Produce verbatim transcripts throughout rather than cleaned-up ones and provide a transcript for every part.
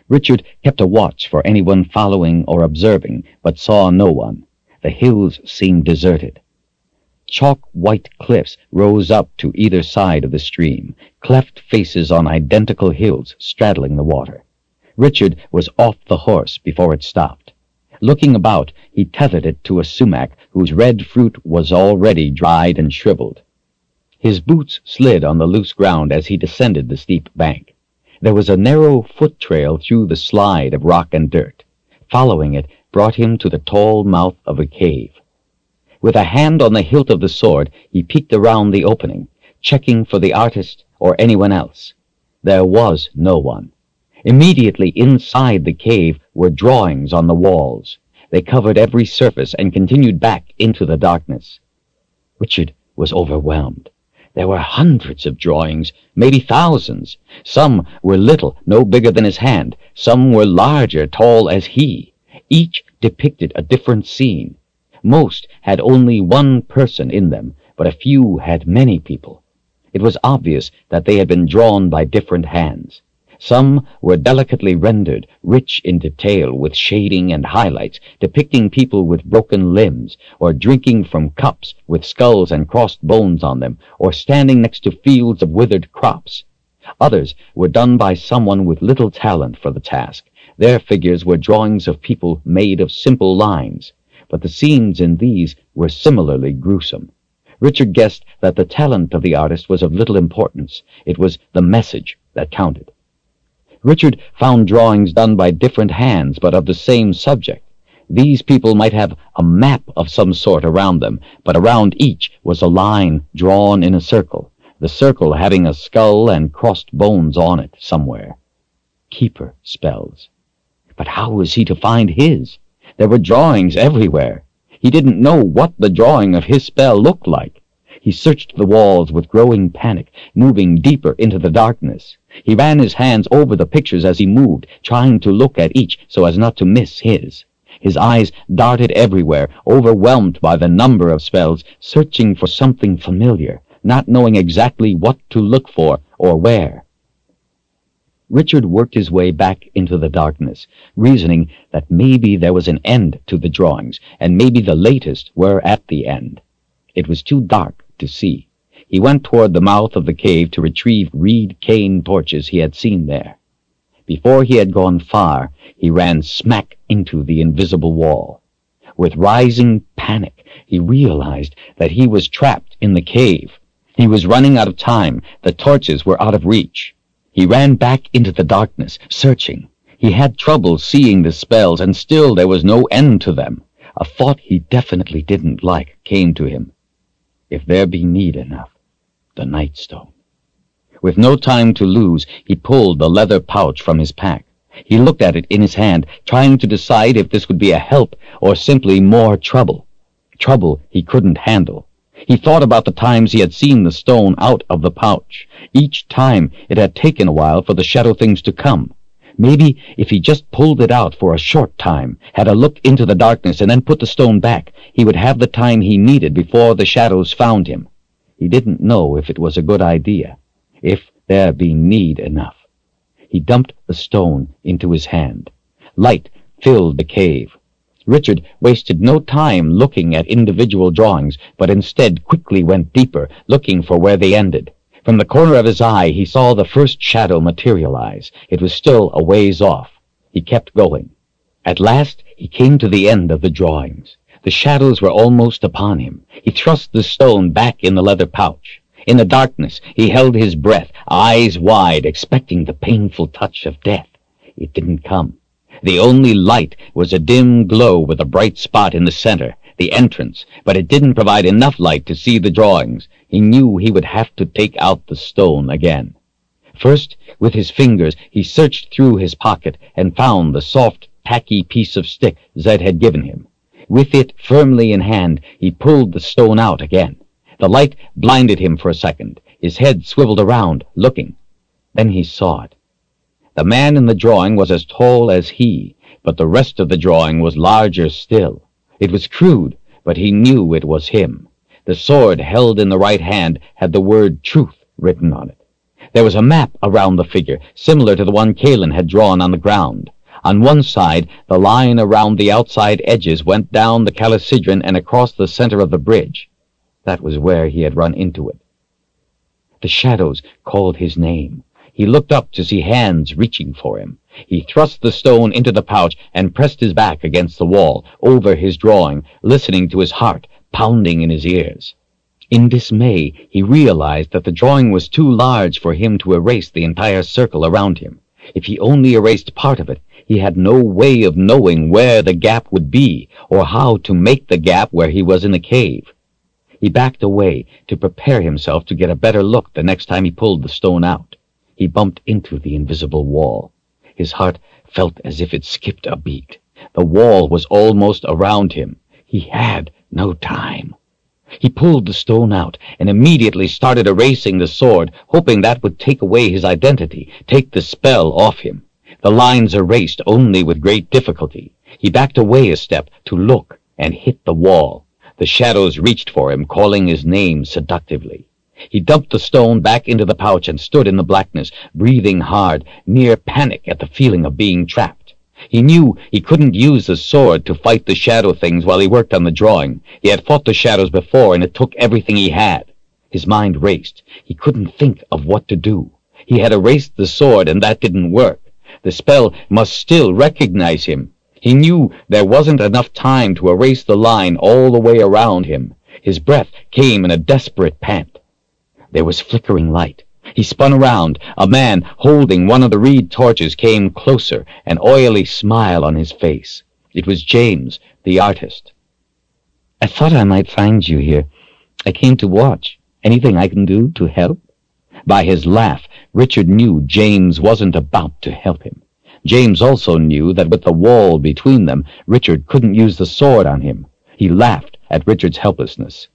Richard kept a watch for anyone following or observing, but saw no one. The hills seemed deserted. Chalk-white cliffs rose up to either side of the stream, cleft faces on identical hills straddling the water. Richard was off the horse before it stopped. Looking about, he tethered it to a sumac whose red fruit was already dried and shriveled. His boots slid on the loose ground as he descended the steep bank. There was a narrow foot trail through the slide of rock and dirt. Following it brought him to the tall mouth of a cave. With a hand on the hilt of the sword, he peeked around the opening, checking for the artist or anyone else. There was no one. Immediately inside the cave were drawings on the walls. They covered every surface and continued back into the darkness. Richard was overwhelmed. There were hundreds of drawings, maybe thousands. Some were little, no bigger than his hand. Some were larger, tall as he. Each depicted a different scene. Most had only one person in them, but a few had many people. It was obvious that they had been drawn by different hands. Some were delicately rendered, rich in detail, with shading and highlights, depicting people with broken limbs, or drinking from cups with skulls and crossed bones on them, or standing next to fields of withered crops. Others were done by someone with little talent for the task. Their figures were drawings of people made of simple lines, but the scenes in these were similarly gruesome. Richard guessed that the talent of the artist was of little importance. It was the message that counted. Richard found drawings done by different hands, but of the same subject. These people might have a map of some sort around them, but around each was a line drawn in a circle, the circle having a skull and crossed bones on it somewhere. Keeper spells. But how was he to find his? There were drawings everywhere. He didn't know what the drawing of his spell looked like. He searched the walls with growing panic, moving deeper into the darkness. He ran his hands over the pictures as he moved, trying to look at each so as not to miss his. His eyes darted everywhere, overwhelmed by the number of spells, searching for something familiar, not knowing exactly what to look for or where. Richard worked his way back into the darkness, reasoning that maybe there was an end to the drawings, and maybe the latest were at the end. It was too dark to see. He went toward the mouth of the cave to retrieve reed cane torches he had seen there. Before he had gone far, he ran smack into the invisible wall. With rising panic, he realized that he was trapped in the cave. He was running out of time. The torches were out of reach. He ran back into the darkness, searching. He had trouble seeing the spells, and still there was no end to them. A thought he definitely didn't like came to him. If there be need enough, the Nightstone. With no time to lose, he pulled the leather pouch from his pack. He looked at it in his hand, trying to decide if this would be a help or simply more trouble. Trouble he couldn't handle. He thought about the times he had seen the stone out of the pouch. Each time it had taken a while for the shadow things to come. Maybe if he just pulled it out for a short time, had a look into the darkness, and then put the stone back, he would have the time he needed before the shadows found him. He didn't know if it was a good idea, if there be need enough. He dumped the stone into his hand. Light filled the cave. Richard wasted no time looking at individual drawings, but instead quickly went deeper, looking for where they ended. From the corner of his eye, he saw the first shadow materialize. It was still a ways off. He kept going. At last, he came to the end of the drawings. The shadows were almost upon him. He thrust the stone back in the leather pouch. In the darkness, he held his breath, eyes wide, expecting the painful touch of death. It didn't come. The only light was a dim glow with a bright spot in the center, the entrance, but it didn't provide enough light to see the drawings. He knew he would have to take out the stone again. First, with his fingers, he searched through his pocket and found the soft, tacky piece of stick Zed had given him. With it firmly in hand, he pulled the stone out again. The light blinded him for a second. His head swiveled around, looking. Then he saw it. The man in the drawing was as tall as he, but the rest of the drawing was larger still. It was crude, but he knew it was him. The sword held in the right hand had the word truth written on it. There was a map around the figure, similar to the one Kalin had drawn on the ground. On one side, the line around the outside edges went down the Calisidron and across the center of the bridge. That was where he had run into it. The shadows called his name. He looked up to see hands reaching for him. He thrust the stone into the pouch and pressed his back against the wall, over his drawing, listening to his heart pounding in his ears. In dismay, he realized that the drawing was too large for him to erase the entire circle around him. If he only erased part of it, he had no way of knowing where the gap would be, or how to make the gap where he was in the cave. He backed away to prepare himself to get a better look the next time he pulled the stone out. He bumped into the invisible wall. His heart felt as if it skipped a beat. The wall was almost around him. He had no time. He pulled the stone out and immediately started erasing the sword, hoping that would take away his identity, take the spell off him. The lines erased only with great difficulty. He backed away a step to look and hit the wall. The shadows reached for him, calling his name seductively. He dumped the stone back into the pouch and stood in the blackness, breathing hard, near panic at the feeling of being trapped. He knew he couldn't use the sword to fight the shadow things while he worked on the drawing. He had fought the shadows before, and it took everything he had. His mind raced. He couldn't think of what to do. He had erased the sword, and that didn't work. The spell must still recognize him. He knew there wasn't enough time to erase the line all the way around him. His breath came in a desperate pant. There was flickering light. He spun around. A man holding one of the reed torches came closer, an oily smile on his face. It was James, the artist. "I thought I might find you here. I came to watch. Anything I can do to help?" By his laugh, Richard knew James wasn't about to help him. James also knew that with the wall between them, Richard couldn't use the sword on him. He laughed at Richard's helplessness.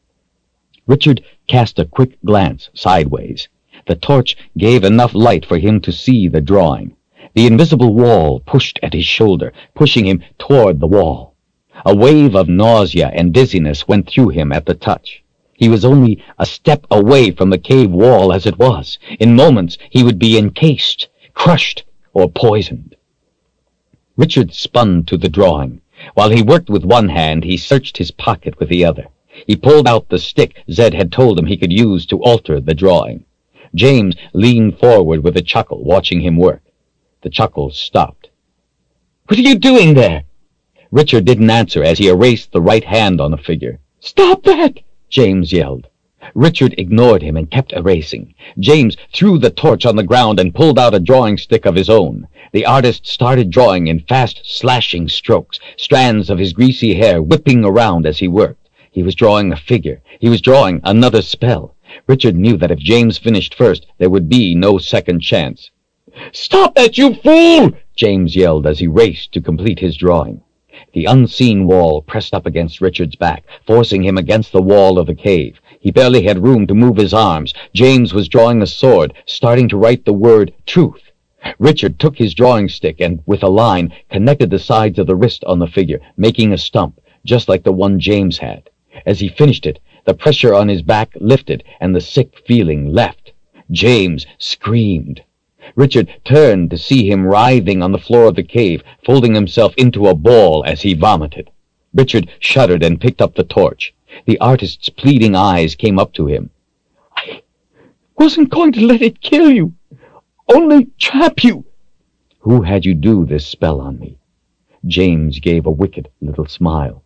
Richard cast a quick glance sideways. The torch gave enough light for him to see the drawing. The invisible wall pushed at his shoulder, pushing him toward the wall. A wave of nausea and dizziness went through him at the touch. He was only a step away from the cave wall as it was. In moments, he would be encased, crushed, or poisoned. Richard spun to the drawing. While he worked with one hand, he searched his pocket with the other. He pulled out the stick Zed had told him he could use to alter the drawing. James leaned forward with a chuckle, watching him work. The chuckle stopped. "What are you doing there?" Richard didn't answer as he erased the right hand on the figure. "Stop that!" James yelled. Richard ignored him and kept erasing. James threw the torch on the ground and pulled out a drawing stick of his own. The artist started drawing in fast, slashing strokes, strands of his greasy hair whipping around as he worked. He was drawing a figure. He was drawing another spell. Richard knew that if James finished first, there would be no second chance. "Stop that, you fool!" James yelled as he raced to complete his drawing. The unseen wall pressed up against Richard's back, forcing him against the wall of the cave. He barely had room to move his arms. James was drawing a sword, starting to write the word truth. Richard took his drawing stick and, with a line, connected the sides of the wrist on the figure, making a stump, just like the one James had. As he finished it, the pressure on his back lifted and the sick feeling left. James screamed. Richard turned to see him writhing on the floor of the cave, folding himself into a ball as he vomited. Richard shuddered and picked up the torch. The artist's pleading eyes came up to him. "I wasn't going to let it kill you, only trap you." "Who had you do this spell on me?" James gave a wicked little smile.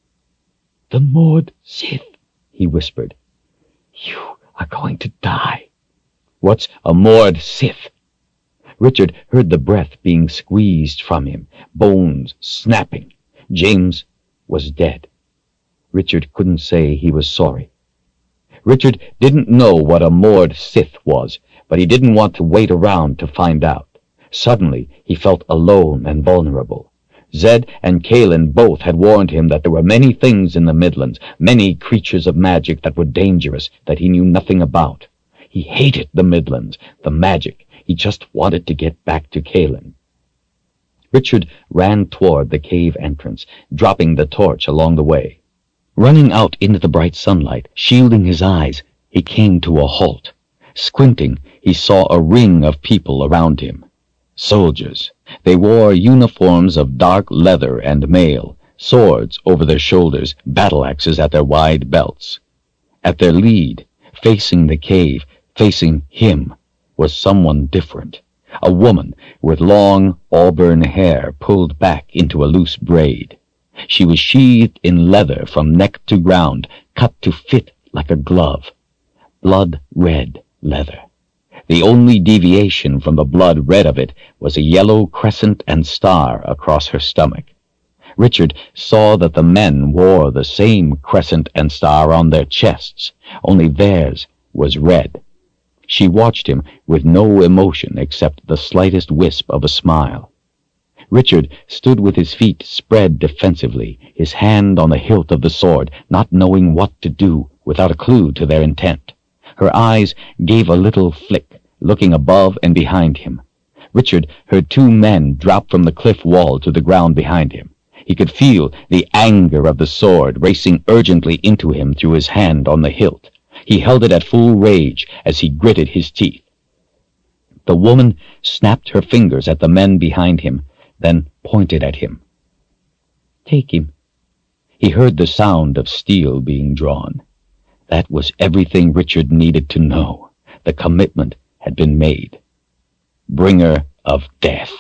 "The Mord Sith," he whispered. "You are going to die." "What's a Mord Sith?" Richard heard the breath being squeezed from him, bones snapping. James was dead. Richard couldn't say he was sorry. Richard didn't know what a Mord Sith was, but he didn't want to wait around to find out. Suddenly, he felt alone and vulnerable. Zed and Kalin both had warned him that there were many things in the Midlands, many creatures of magic that were dangerous, that he knew nothing about. He hated the Midlands, the magic. He just wanted to get back to Kalin. Richard ran toward the cave entrance, dropping the torch along the way. Running out into the bright sunlight, shielding his eyes, he came to a halt. Squinting, he saw a ring of people around him. Soldiers. They wore uniforms of dark leather and mail, swords over their shoulders, battle-axes at their wide belts. At their lead, facing the cave, facing him, was someone different. A woman with long auburn hair pulled back into a loose braid. She was sheathed in leather from neck to ground, cut to fit like a glove. Blood-red leather. The only deviation from the blood red of it was a yellow crescent and star across her stomach. Richard saw that the men wore the same crescent and star on their chests, only theirs was red. She watched him with no emotion except the slightest wisp of a smile. Richard stood with his feet spread defensively, his hand on the hilt of the sword, not knowing what to do, without a clue to their intent. Her eyes gave a little flick, looking above and behind him. Richard heard two men drop from the cliff wall to the ground behind him. He could feel the anger of the sword racing urgently into him through his hand on the hilt. He held it at full rage as he gritted his teeth. The woman snapped her fingers at the men behind him, then pointed at him. "Take him." He heard the sound of steel being drawn. That was everything Richard needed to know. The commitment had been made. Bringer of death.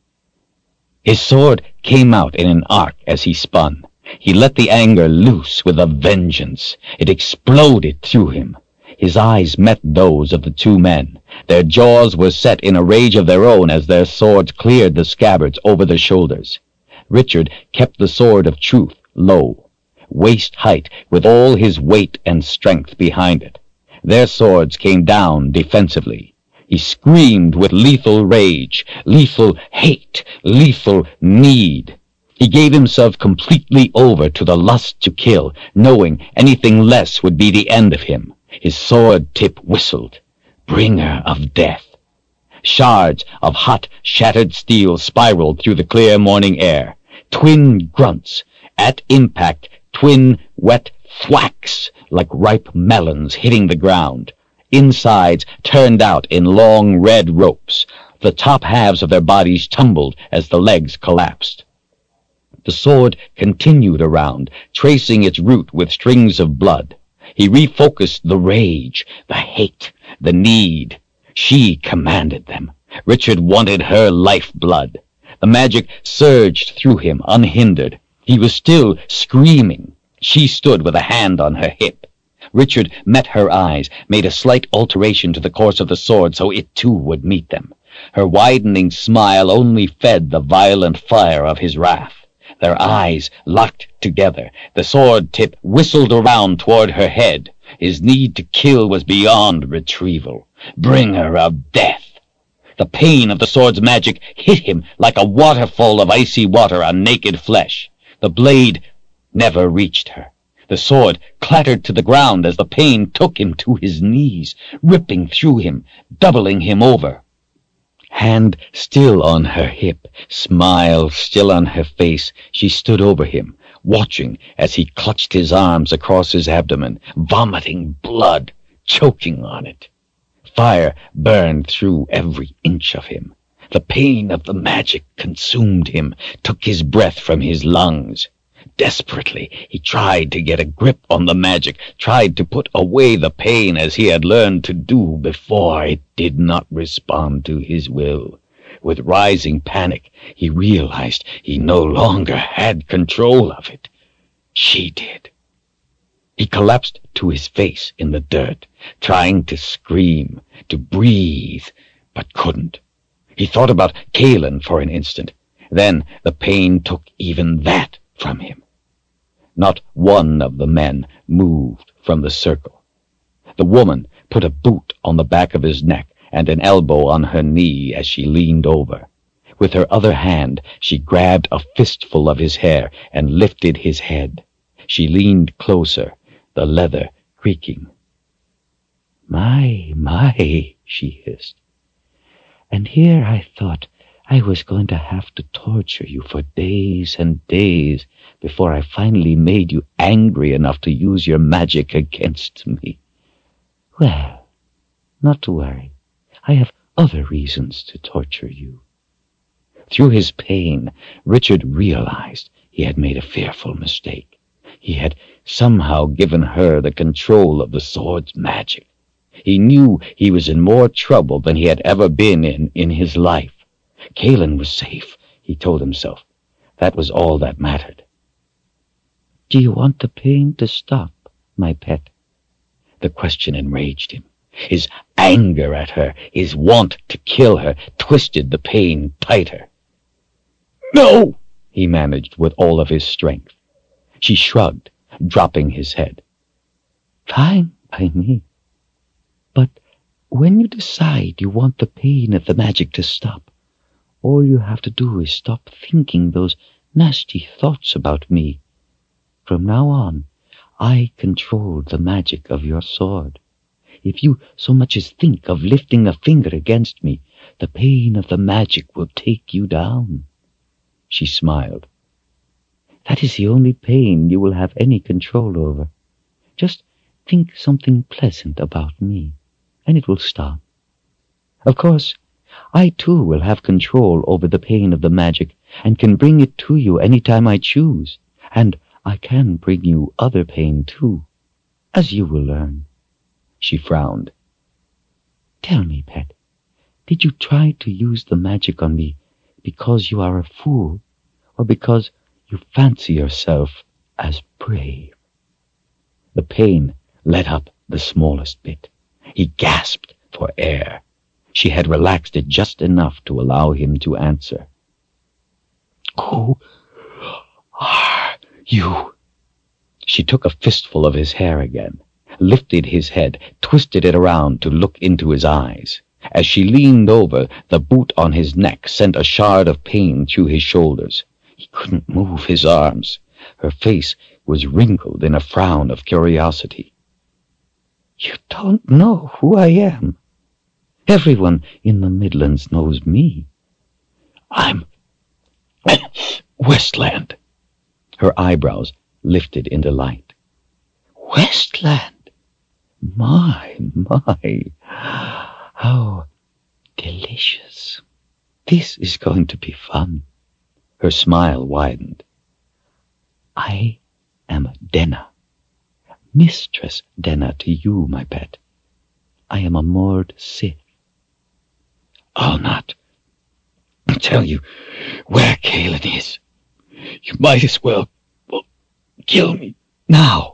His sword came out in an arc as he spun. He let the anger loose with a vengeance. It exploded through him. His eyes met those of the two men. Their jaws were set in a rage of their own as their swords cleared the scabbards over their shoulders. Richard kept the sword of truth low, waist height, with all his weight and strength behind it. Their swords came down defensively. He screamed with lethal rage, lethal hate, lethal need. He gave himself completely over to the lust to kill, knowing anything less would be the end of him. His sword tip whistled. Bringer of death. Shards of hot, shattered steel spiraled through the clear morning air. Twin grunts. At impact, twin wet thwacks like ripe melons hitting the ground. Insides turned out in long red ropes. The top halves of their bodies tumbled as the legs collapsed. The sword continued around, tracing its route with strings of blood. He refocused the rage, the hate, the need. She commanded them. Richard wanted her lifeblood. The magic surged through him unhindered. He was still screaming. She stood with a hand on her hip. Richard met her eyes, made a slight alteration to the course of the sword so it too would meet them. Her widening smile only fed the violent fire of his wrath. Their eyes locked together. The sword tip whistled around toward her head. His need to kill was beyond retrieval. Bringer of death. The pain of the sword's magic hit him like a waterfall of icy water on naked flesh. The blade never reached her. The sword clattered to the ground as the pain took him to his knees, ripping through him, doubling him over. Hand still on her hip, smile still on her face, she stood over him, watching as he clutched his arms across his abdomen, vomiting blood, choking on it. Fire burned through every inch of him. The pain of the magic consumed him, took his breath from his lungs. Desperately, he tried to get a grip on the magic, tried to put away the pain as he had learned to do before. It did not respond to his will. With rising panic, he realized he no longer had control of it. She did. He collapsed to his face in the dirt, trying to scream, to breathe, but couldn't. He thought about Kaelin for an instant. Then the pain took even that from him. Not one of the men moved from the circle. The woman put a boot on the back of his neck and an elbow on her knee as she leaned over. With her other hand, she grabbed a fistful of his hair and lifted his head. She leaned closer, the leather creaking. "My, my," she hissed. "And here I thought I was going to have to torture you for days and days before I finally made you angry enough to use your magic against me. Well, Not to worry. I have other reasons to torture you." Through his pain, Richard realized he had made a fearful mistake. He had somehow given her the control of the sword's magic. He knew he was in more trouble than he had ever been in in his life. Kaelin was safe, he told himself. That was all that mattered. "Do you want the pain to stop, my pet?" The question enraged him. His anger at her, his want to kill her, twisted the pain tighter. "No!" he managed with all of his strength. She shrugged, dropping his head. "Fine by me. But when you decide you want the pain of the magic to stop, all you have to do is stop thinking those nasty thoughts about me. From now on, I control the magic of your sword. If you so much as think of lifting a finger against me, the pain of the magic will take you down." She smiled. "That is the only pain you will have any control over. Just think something pleasant about me, and it will stop. Of course, I too will have control over the pain of the magic, and can bring it to you any time I choose, and I can bring you other pain too, as you will learn." She frowned. "Tell me, pet, did you try to use the magic on me because you are a fool, or because you fancy yourself as brave?" The pain let up the smallest bit. He gasped for air. She had relaxed it just enough to allow him to answer. "Who are you?" She took a fistful of his hair again, lifted his head, twisted it around to look into his eyes. As she leaned over, the boot on his neck sent a shard of pain through his shoulders. He couldn't move his arms. Her face was wrinkled in a frown of curiosity. "You don't know who I am. Everyone in the Midlands knows me." "I'm Westland." Her eyebrows lifted in delight. "Westland? My, my, how delicious. This is going to be fun." Her smile widened. "I am Denna, Mistress Denna to you, my pet. I am a Mord Sith." "I'll not tell you where Kaelin is. You might as well, well kill me now."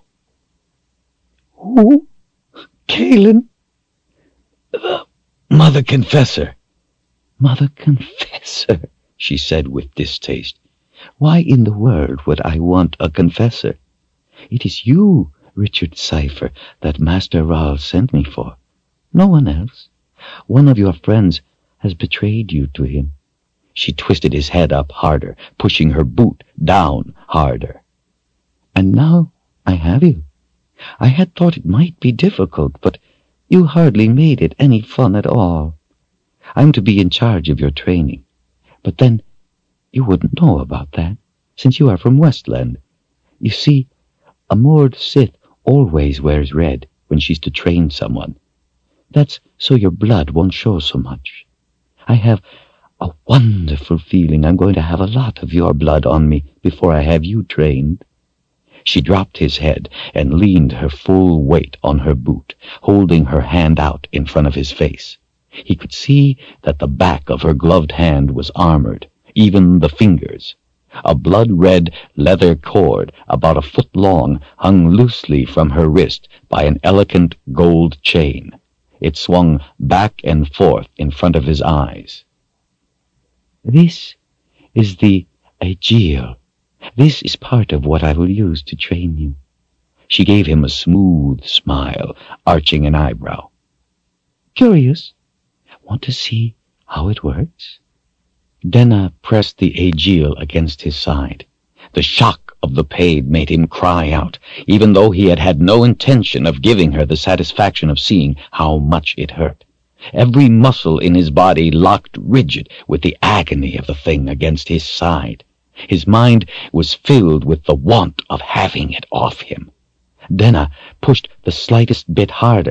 "Who? Kaelin?" "The Mother Confessor." "Mother Confessor," she said with distaste. "Why in the world would I want a confessor? It is you, Richard Cypher, that Master Rahl sent me for. No one else. One of your friends has betrayed you to him." She twisted his head up harder, pushing her boot down harder. "And now I have you. I had thought it might be difficult, but you hardly made it any fun at all. I'm to be in charge of your training. But then, you wouldn't know about that, since you are from Westland. You see, a Mord Sith always wears red when she's to train someone. That's so your blood won't show so much. I have a wonderful feeling I'm going to have a lot of your blood on me before I have you trained." She dropped his head and leaned her full weight on her boot, holding her hand out in front of his face. He could see that the back of her gloved hand was armored, even the fingers. A blood-red leather cord about a foot long hung loosely from her wrist by an elegant gold chain. It swung back and forth in front of his eyes. "This is the Aegil. This is part of what I will use to train you." She gave him a smooth smile, arching an eyebrow. "Curious? Want to see how it works?" Denna pressed the Aegil against his side. The shock of the pain made him cry out, even though he had had no intention of giving her the satisfaction of seeing how much it hurt. Every muscle in his body locked rigid with the agony of the thing against his side. His mind was filled with the want of having it off him. Denna pushed the slightest bit harder,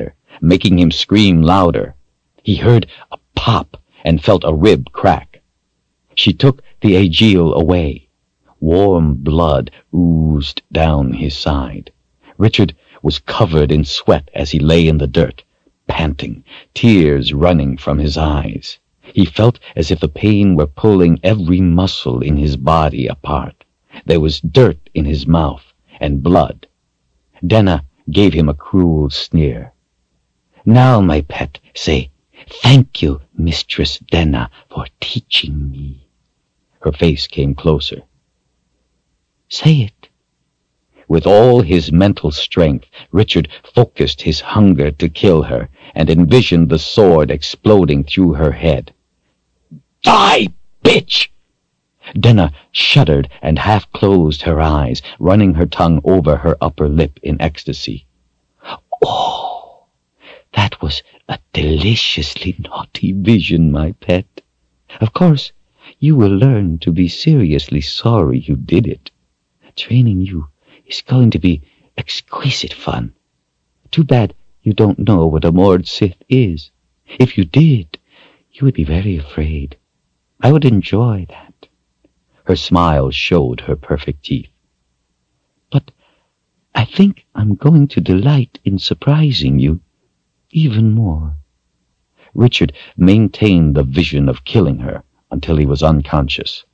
making him scream louder. He heard a pop and felt a rib crack. She took the Aegeal away. Warm blood oozed down his side. Richard was covered in sweat as he lay in the dirt, panting, tears running from his eyes. He felt as if the pain were pulling every muscle in his body apart. There was dirt in his mouth and blood. Denna gave him a cruel sneer. "Now, my pet, say, 'Thank you, Mistress Denna, for teaching me.'" Her face came closer. "Say it." With all his mental strength, Richard focused his hunger to kill her and envisioned the sword exploding through her head. "Die, bitch!" Denna shuddered and half-closed her eyes, running her tongue over her upper lip in ecstasy. "Oh, that was a deliciously naughty vision, my pet. Of course, you will learn to be seriously sorry you did it. Training you is going to be exquisite fun. Too bad you don't know what a Mord Sith is. If you did, you would be very afraid. I would enjoy that." Her smile showed her perfect teeth. "But I think I'm going to delight in surprising you even more." Richard maintained the vision of killing her until he was unconscious.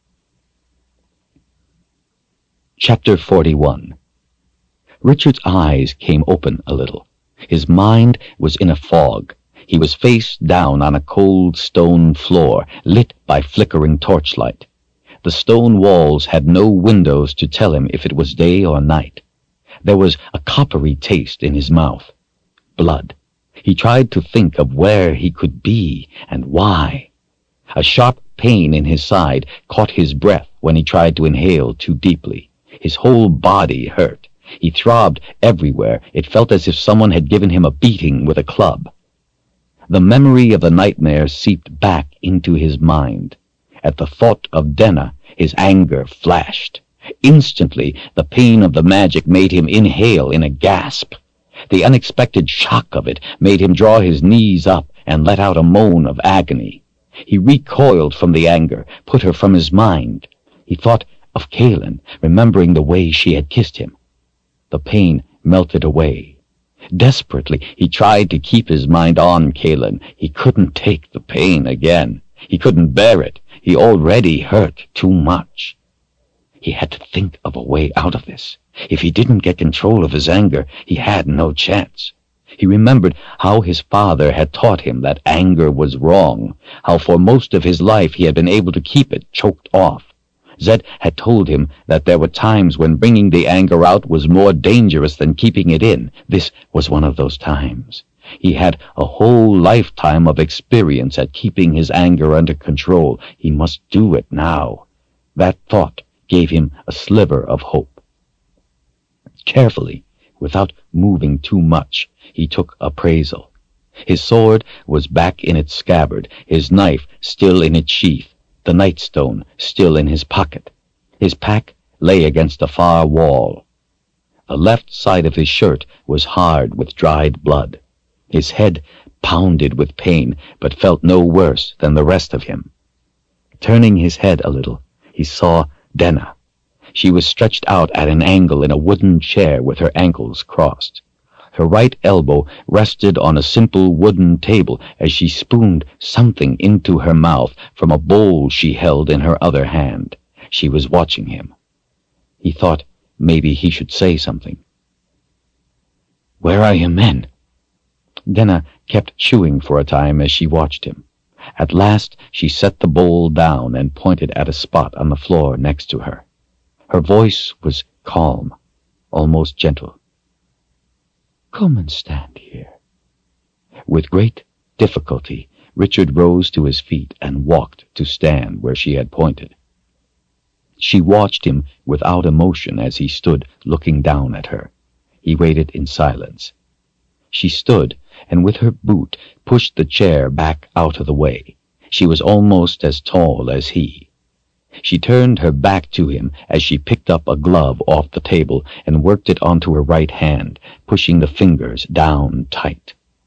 Chapter forty-one. Richard's eyes came open a little. His mind was in a fog. He was face down on a cold stone floor, lit by flickering torchlight. The stone walls had no windows to tell him if it was day or night. There was a coppery taste in his mouth. Blood. He tried to think of where he could be and why. A sharp pain in his side caught his breath when he tried to inhale too deeply. His whole body hurt. He throbbed everywhere. It felt as if someone had given him a beating with a club. The memory of the nightmare seeped back into his mind. At the thought of Denna, his anger flashed. Instantly, the pain of the magic made him inhale in a gasp. The unexpected shock of it made him draw his knees up and let out a moan of agony. He recoiled from the anger, put her from his mind. He thought of Kaelin, remembering the way she had kissed him. The pain melted away. Desperately, he tried to keep his mind on Kaelin. He couldn't take the pain again. He couldn't bear it. He already hurt too much. He had to think of a way out of this. If he didn't get control of his anger, he had no chance. He remembered how his father had taught him that anger was wrong, how for most of his life he had been able to keep it choked off. Zed had told him that there were times when bringing the anger out was more dangerous than keeping it in. This was one of those times. He had a whole lifetime of experience at keeping his anger under control. He must do it now. That thought gave him a sliver of hope. Carefully, without moving too much, he took appraisal. His sword was back in its scabbard, his knife still in its sheath, the nightstone still in his pocket. His pack lay against a far wall. The left side of his shirt was hard with dried blood. His head pounded with pain, but felt no worse than the rest of him. Turning his head a little, he saw Denna. She was stretched out at an angle in a wooden chair with her ankles crossed. Her right elbow rested on a simple wooden table as she spooned something into her mouth from a bowl she held in her other hand. She was watching him. He thought maybe he should say something. "Where are your men?" Denna kept chewing for a time as she watched him. At last she set the bowl down and pointed at a spot on the floor next to her. Her voice was calm, almost gentle. "Come and stand here." With great difficulty, Richard rose to his feet and walked to stand where she had pointed. She watched him without emotion as he stood looking down at her. He waited in silence. She stood, and with her boot pushed the chair back out of the way. She was almost as tall as he. She turned her back to him as she picked up a glove off the table and worked it onto her right hand, pushing the fingers down tight.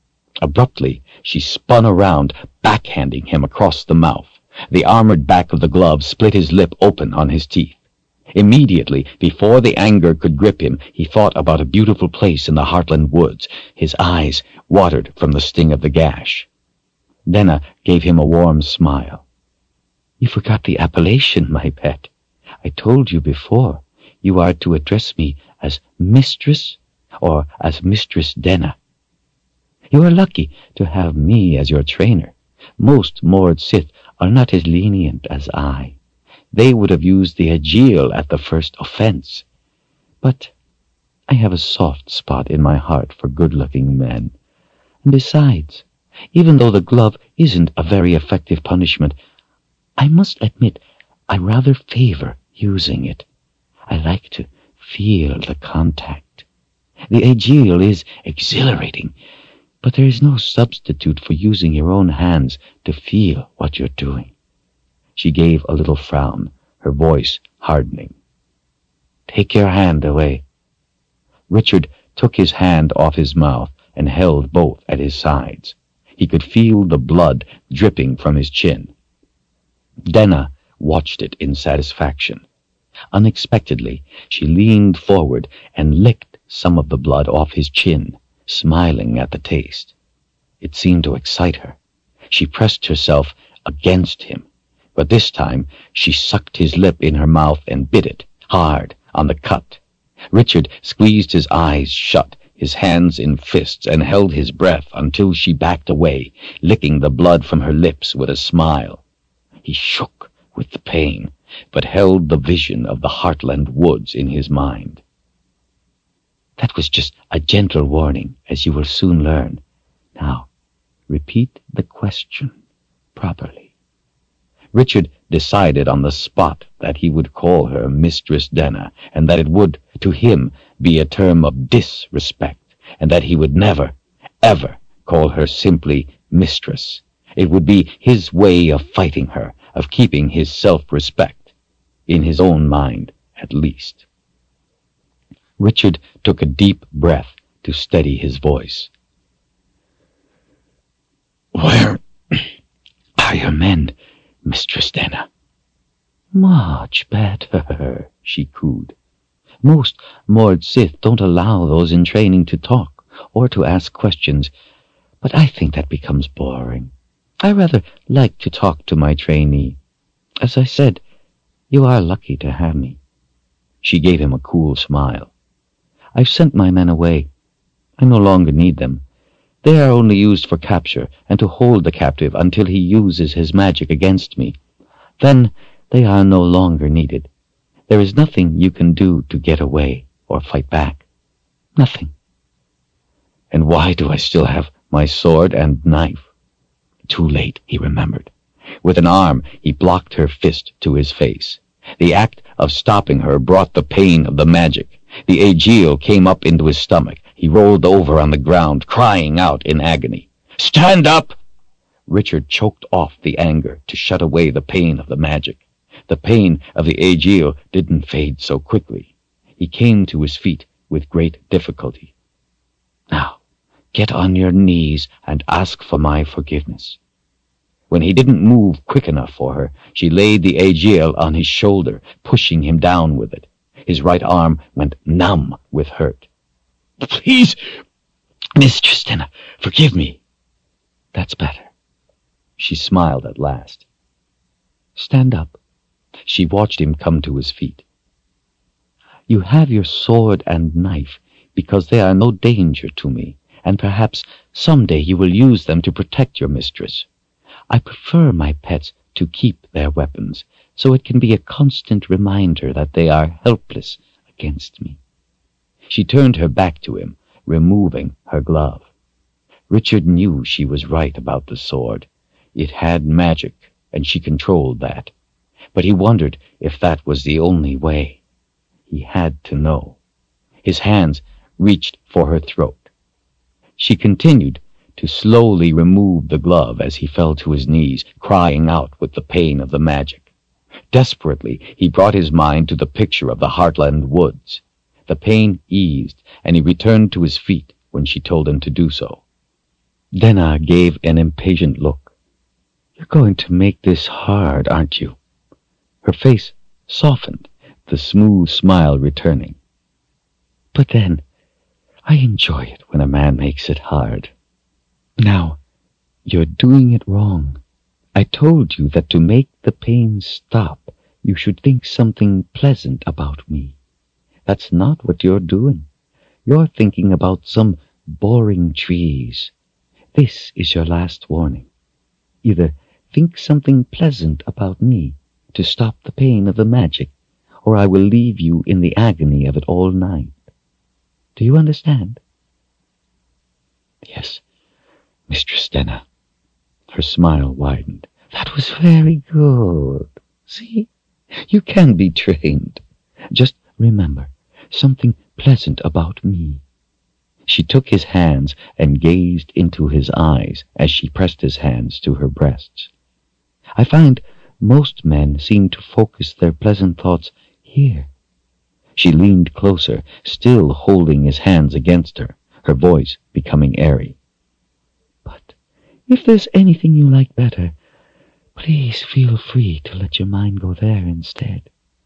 Abruptly, she spun around, backhanding him across the mouth. The armored back of the glove split his lip open on his teeth. Immediately, before the anger could grip him, he thought about a beautiful place in the Heartland woods. His eyes watered from the sting of the gash. Denna gave him a warm smile. "You forgot the appellation, my pet. I told you before, you are to address me as Mistress or as Mistress Denna. You are lucky to have me as your trainer. Most Mord Sith are not as lenient as I. They would have used the Aegil at the first offense. But I have a soft spot in my heart for good-looking men. And besides, even though the glove isn't a very effective punishment, I must admit I rather favor using it. I like to feel the contact. The Aegil is exhilarating, but there is no substitute for using your own hands to feel what you're doing." She gave a little frown, her voice hardening. "Take your hand away." Richard took his hand off his mouth and held both at his sides. He could feel the blood dripping from his chin. Denna watched it in satisfaction. Unexpectedly, she leaned forward and licked some of the blood off his chin, smiling at the taste. It seemed to excite her. She pressed herself against him, but this time she sucked his lip in her mouth and bit it, hard, on the cut. Richard squeezed his eyes shut, his hands in fists, and held his breath until she backed away, licking the blood from her lips with a smile. He shook with the pain, but held the vision of the Heartland woods in his mind. "That was just a gentle warning, as you will soon learn. Now, repeat the question properly." Richard decided on the spot that he would call her Mistress Denna, and that it would, to him, be a term of disrespect, and that he would never, ever call her simply Mistress. It would be his way of fighting her, of keeping his self-respect, in his own mind, at least. Richard took a deep breath to steady his voice. "Where are your men, Mistress Denna?" "Much better," she cooed. "Most Mord Sith don't allow those in training to talk or to ask questions, but I think that becomes boring. I rather like to talk to my trainee. As I said, you are lucky to have me." She gave him a cool smile. "I've sent my men away. I no longer need them. They are only used for capture and to hold the captive until he uses his magic against me. Then they are no longer needed. There is nothing you can do to get away or fight back. Nothing." "And why do I still have my sword and knife?" Too late, he remembered. With an arm, he blocked her fist to his face. The act of stopping her brought the pain of the magic. The Aegil came up into his stomach. He rolled over on the ground, crying out in agony. "Stand up!" Richard choked off the anger to shut away the pain of the magic. The pain of the Aegil didn't fade so quickly. He came to his feet with great difficulty. "Now, get on your knees and ask for my forgiveness." When he didn't move quick enough for her, she laid the Aegil on his shoulder, pushing him down with it. His right arm went numb with hurt. "Please, Mistress Denna, forgive me." "That's better." She smiled at last. "Stand up." She watched him come to his feet. "You have your sword and knife because they are no danger to me, and perhaps someday you will use them to protect your mistress. I prefer my pets to keep their weapons, so it can be a constant reminder that they are helpless against me." She turned her back to him, removing her glove. Richard knew she was right about the sword. It had magic, and she controlled that. But he wondered if that was the only way. He had to know. His hands reached for her throat. She continued to slowly remove the glove as he fell to his knees, crying out with the pain of the magic. Desperately, he brought his mind to the picture of the Heartland woods. The pain eased, and he returned to his feet when she told him to do so. Denna gave an impatient look. You're going to make this hard, aren't you? Her face softened, the smooth smile returning. But then, I enjoy it when a man makes it hard. Now, you're doing it wrong. I told you that to make the pain stop, you should think something pleasant about me. That's not what you're doing. You're thinking about some boring trees. This is your last warning. Either think something pleasant about me to stop the pain of the magic, or I will leave you in the agony of it all night. Do you understand? Yes, Mistress Denna. Her smile widened. That was very good. See? You can be trained. Just remember, something pleasant about me. She took his hands and gazed into his eyes as she pressed his hands to her breasts. I find most men seem to focus their pleasant thoughts here. She leaned closer, still holding his hands against her, her voice becoming airy. But if there's anything you like better, please feel free to let your mind go there instead.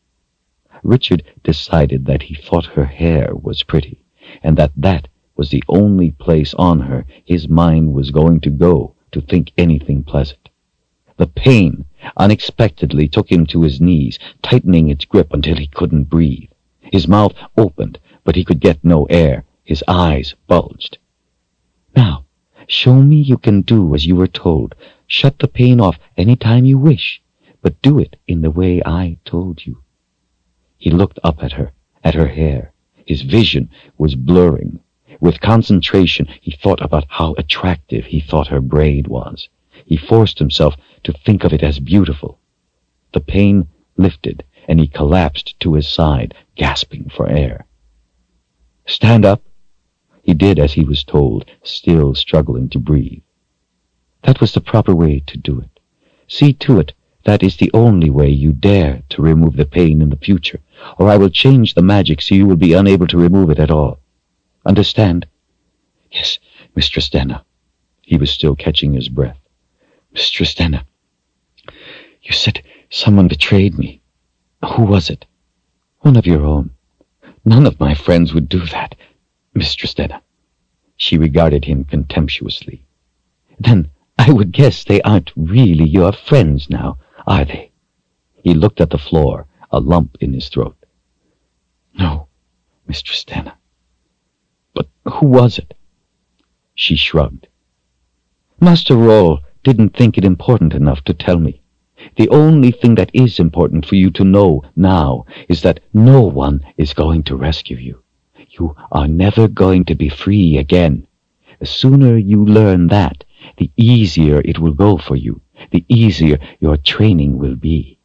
Richard decided that he thought her hair was pretty, and that that was the only place on her his mind was going to go to think anything pleasant. The pain unexpectedly took him to his knees, tightening its grip until he couldn't breathe. His mouth opened, but he could get no air. His eyes bulged. Now, show me you can do as you were told. Shut the pain off any time you wish, but do it in the way I told you. He looked up at her, at her hair. His vision was blurring. With concentration, he thought about how attractive he thought her braid was. He forced himself to think of it as beautiful. The pain lifted, and he collapsed to his side, gasping for air. Stand up. He did as he was told, still struggling to breathe. That was the proper way to do it. See to it that is the only way you dare to remove the pain in the future, or I will change the magic so you will be unable to remove it at all. Understand? Yes, Mistress Denna. He was still catching his breath. Mistress Denna, you said someone betrayed me. Who was it? One of your own. None of my friends would do that, Mistress Denna. She regarded him contemptuously. Then I would guess they aren't really your friends now, are they? He looked at the floor, a lump in his throat. No, Mistress Denna. But who was it? She shrugged. Master Roll didn't think it important enough to tell me. The only thing that is important for you to know now is that no one is going to rescue you. You are never going to be free again. The sooner you learn that, the easier it will go for you, the easier your training will be.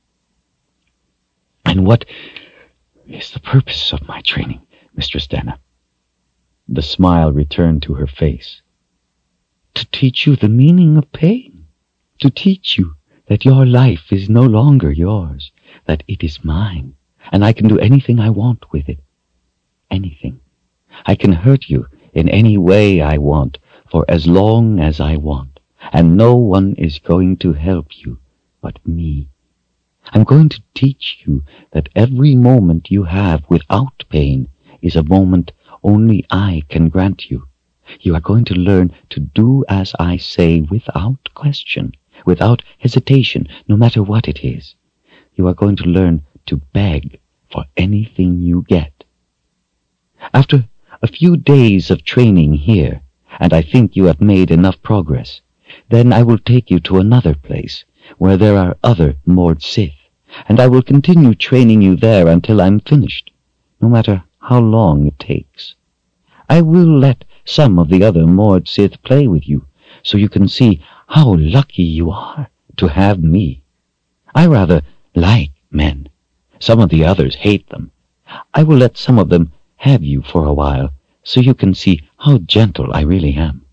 And what is the purpose of my training, Mistress Denna? The smile returned to her face. To teach you the meaning of pain. To teach you that your life is no longer yours, that it is mine, and I can do anything I want with it. Anything. I can hurt you in any way I want, for as long as I want, and no one is going to help you but me. I'm going to teach you that every moment you have without pain is a moment only I can grant you. You are going to learn to do as I say without question, without hesitation, no matter what it is. You are going to learn to beg for anything you get. After a few days of training here, and I think you have made enough progress, then I will take you to another place where there are other Mord Sith, and I will continue training you there until I'm finished, no matter how long it takes. I will let some of the other Mord Sith play with you, so you can see how lucky you are to have me. I rather like men. Some of the others hate them. I will let some of them have you for a while, so you can see how gentle I really am.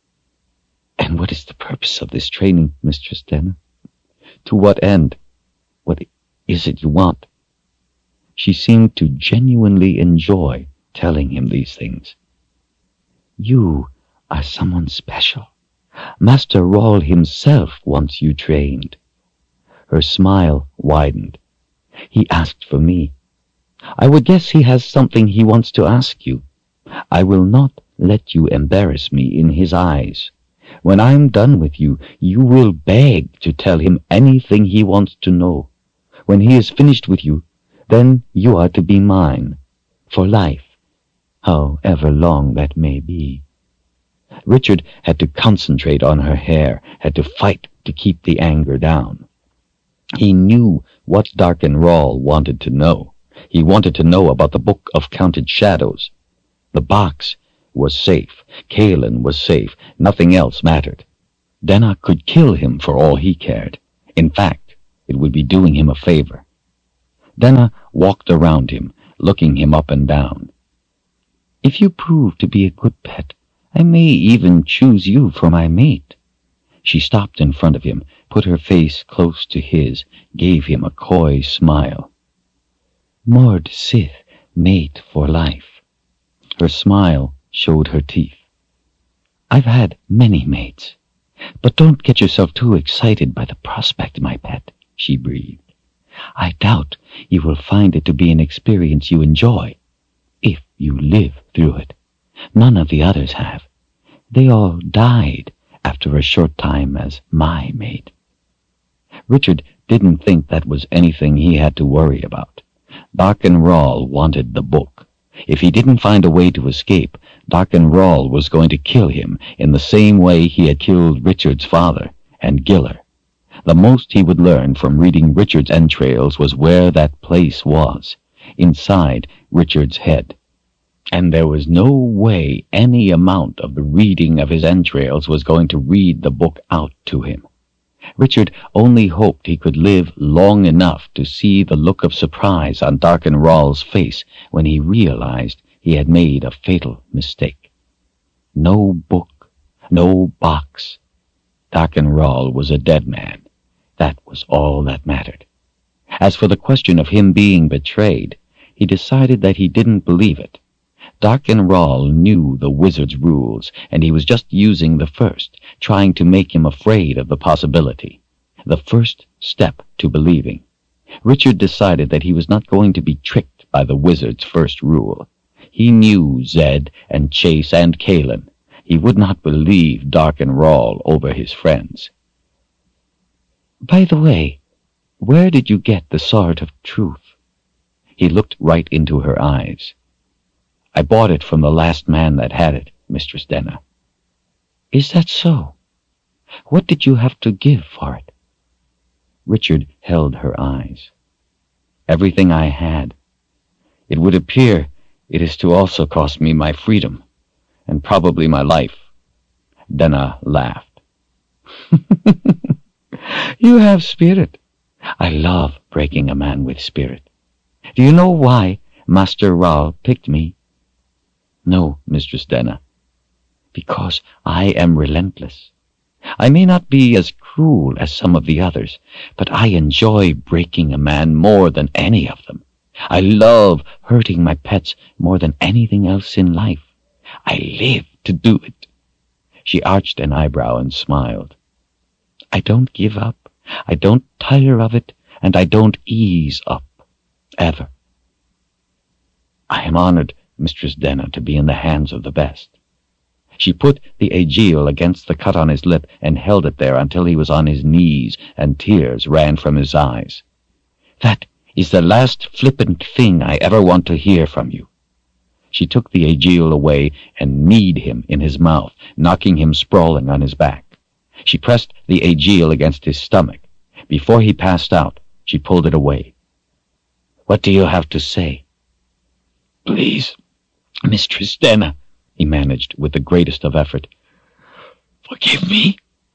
And what is the purpose of this training, Mistress Denna? To what end? What is it you want? She seemed to genuinely enjoy telling him these things. You are someone special, Master Rawl himself wants you trained." Her smile widened. "He asked for me. I would guess he has something he wants to ask you. I will not let you embarrass me in his eyes. When I'm done with you, you will beg to tell him anything he wants to know. When he is finished with you, then you are to be mine, for life, however long that may be." Richard had to concentrate on her hair, had to fight to keep the anger down. He knew what Darken Rawl wanted to know. He wanted to know about the Book of Counted Shadows. The box was safe. Kaelin was safe. Nothing else mattered. Denna could kill him for all he cared. In fact, it would be doing him a favor. Denna walked around him, looking him up and down. "If you prove to be a good pet, I may even choose you for my mate." She stopped in front of him, put her face close to his, gave him a coy smile. "Mord Sith, mate for life." Her smile showed her teeth. "I've had many mates, but don't get yourself too excited by the prospect, my pet," she breathed. "I doubt you will find it to be an experience you enjoy, if you live through it. None of the others have. They all died after a short time as my mate." Richard didn't think that was anything he had to worry about. Darken Rawl wanted the book. If he didn't find a way to escape, Darken Rawl was going to kill him in the same way he had killed Richard's father and Giller. The most he would learn from reading Richard's entrails was where that place was, inside Richard's head. And there was no way any amount of the reading of his entrails was going to read the book out to him. Richard only hoped he could live long enough to see the look of surprise on Darken Rawl's face when he realized he had made a fatal mistake. No book, no box. Darken Rawl was a dead man. That was all that mattered. As for the question of him being betrayed, he decided that he didn't believe it. Darken Rawl knew the wizard's rules, and he was just using the first, trying to make him afraid of the possibility. The first step to believing. Richard decided that he was not going to be tricked by the wizard's first rule. He knew Zed and Chase and Kaelin. He would not believe Darken Rawl over his friends. "By the way, where did you get the Sword of Truth?" He looked right into her eyes. "I bought it from the last man that had it, Mistress Denna." "Is that so? What did you have to give for it?" Richard held her eyes. "Everything I had. It would appear it is to also cost me my freedom, and probably my life." Denna laughed. "You have spirit. I love breaking a man with spirit. Do you know why Master Rawl picked me?" "No, Mistress Denna." "Because I am relentless. I may not be as cruel as some of the others, but I enjoy breaking a man more than any of them. I love hurting my pets more than anything else in life. I live to do it." She arched an eyebrow and smiled. "I don't give up. I don't tire of it, and I don't ease up. Ever. I am honored, Mistress Denna, to be in the hands of the best." She put the Aegil against the cut on his lip and held it there until he was on his knees and tears ran from his eyes. "That is the last flippant thing I ever want to hear from you." She took the Aegil away and kneed him in his mouth, knocking him sprawling on his back. She pressed the Aegil against his stomach. Before he passed out, she pulled it away. "What do you have to say?" "Please, Mistress Denna," he managed with the greatest of effort. "Forgive me."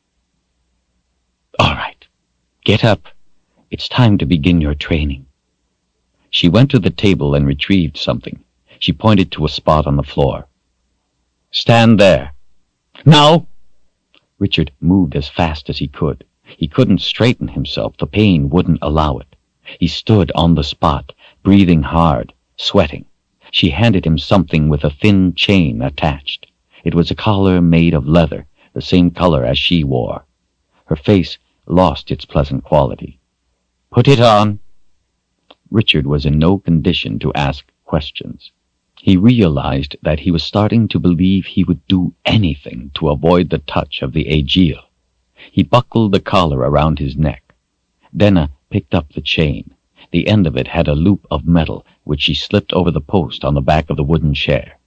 "All right. Get up. It's time to begin your training." She went to the table and retrieved something. She pointed to a spot on the floor. "Stand there. Now!" Richard moved as fast as he could. He couldn't straighten himself. The pain wouldn't allow it. He stood on the spot, breathing hard, sweating. She handed him something with a thin chain attached. It was a collar made of leather, the same color as she wore. Her face lost its pleasant quality. "Put it on." Richard was in no condition to ask questions. He realized that he was starting to believe he would do anything to avoid the touch of the Aegeal. He buckled the collar around his neck. Denna picked up the chain. The end of it had a loop of metal, which she slipped over the post on the back of the wooden chair.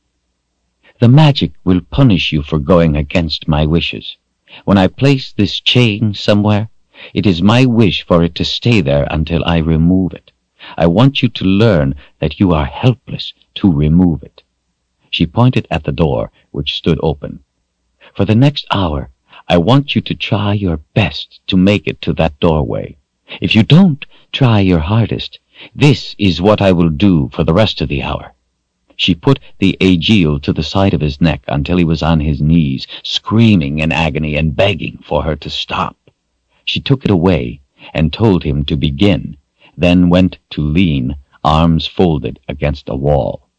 "The magic will punish you for going against my wishes. When I place this chain somewhere, it is my wish for it to stay there until I remove it. I want you to learn that you are helpless to remove it." She pointed at the door, which stood open. "For the next hour, I want you to try your best to make it to that doorway. If you don't try your hardest, this is what I will do for the rest of the hour." She put the Aegeal to the side of his neck until he was on his knees, screaming in agony and begging for her to stop. She took it away and told him to begin, then went to lean, arms folded against a wall.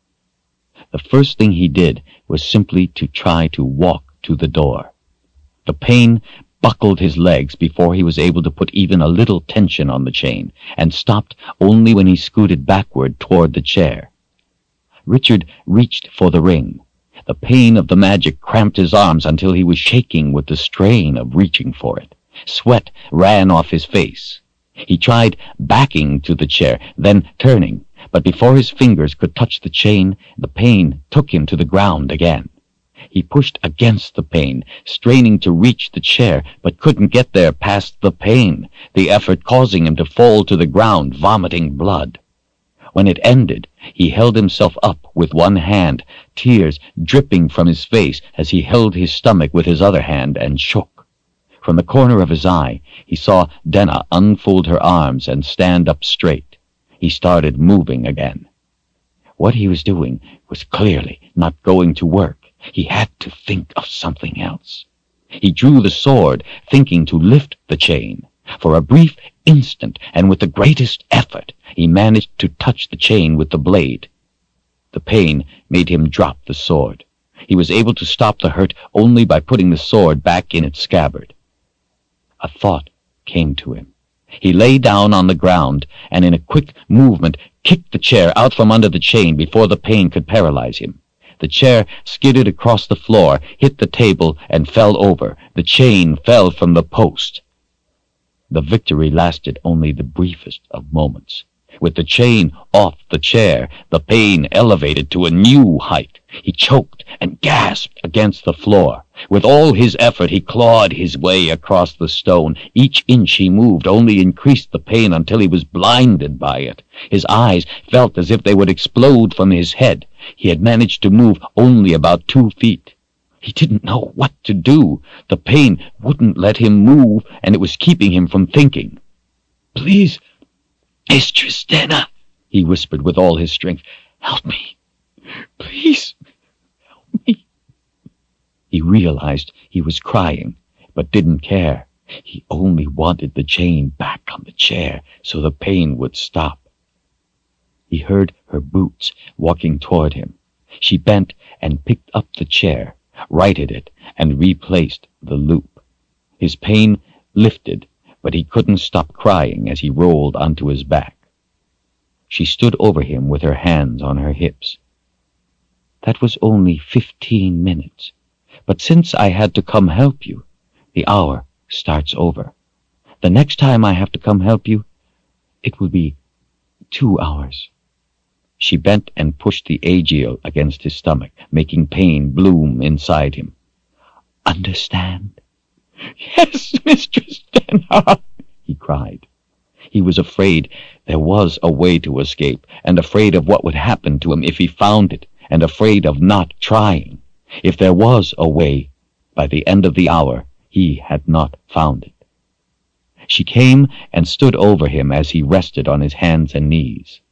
The first thing he did was simply to try to walk to the door. The pain buckled his legs before he was able to put even a little tension on the chain, and stopped only when he scooted backward toward the chair. Richard reached for the ring. The pain of the magic cramped his arms until he was shaking with the strain of reaching for it. Sweat ran off his face. He tried backing to the chair, then turning, but before his fingers could touch the chain, the pain took him to the ground again. He pushed against the pain, straining to reach the chair, but couldn't get there past the pain, the effort causing him to fall to the ground, vomiting blood. When it ended, he held himself up with one hand, tears dripping from his face as he held his stomach with his other hand and shook. From the corner of his eye, he saw Denna unfold her arms and stand up straight. He started moving again. What he was doing was clearly not going to work. He had to think of something else. He drew the sword, thinking to lift the chain. For a brief instant, and with the greatest effort, he managed to touch the chain with the blade. The pain made him drop the sword. He was able to stop the hurt only by putting the sword back in its scabbard. A thought came to him. He lay down on the ground, and in a quick movement kicked the chair out from under the chain before the pain could paralyze him. The chair skidded across the floor, hit the table, and fell over. The chain fell from the post. The victory lasted only the briefest of moments. With the chain off the chair, the pain elevated to a new height. He choked and gasped against the floor. With all his effort, he clawed his way across the stone. Each inch he moved only increased the pain until he was blinded by it. His eyes felt as if they would explode from his head. He had managed to move only about two feet. He didn't know what to do. The pain wouldn't let him move, and it was keeping him from thinking. "Please, Mistress Denna," he whispered with all his strength, "help me. Please, help me." He realized he was crying, but didn't care. He only wanted the chain back on the chair so the pain would stop. He heard her boots walking toward him. She bent and picked up the chair, righted it, and replaced the loop. His pain lifted, but he couldn't stop crying as he rolled onto his back. She stood over him with her hands on her hips. "That was only fifteen minutes, but since I had to come help you, the hour starts over. The next time I have to come help you, it will be two hours." She bent and pushed the Aegeal against his stomach, making pain bloom inside him. "Understand?" "Yes, Mistress Denna," he cried. He was afraid there was a way to escape, and afraid of what would happen to him if he found it, and afraid of not trying. If there was a way, by the end of the hour, he had not found it. She came and stood over him as he rested on his hands and knees.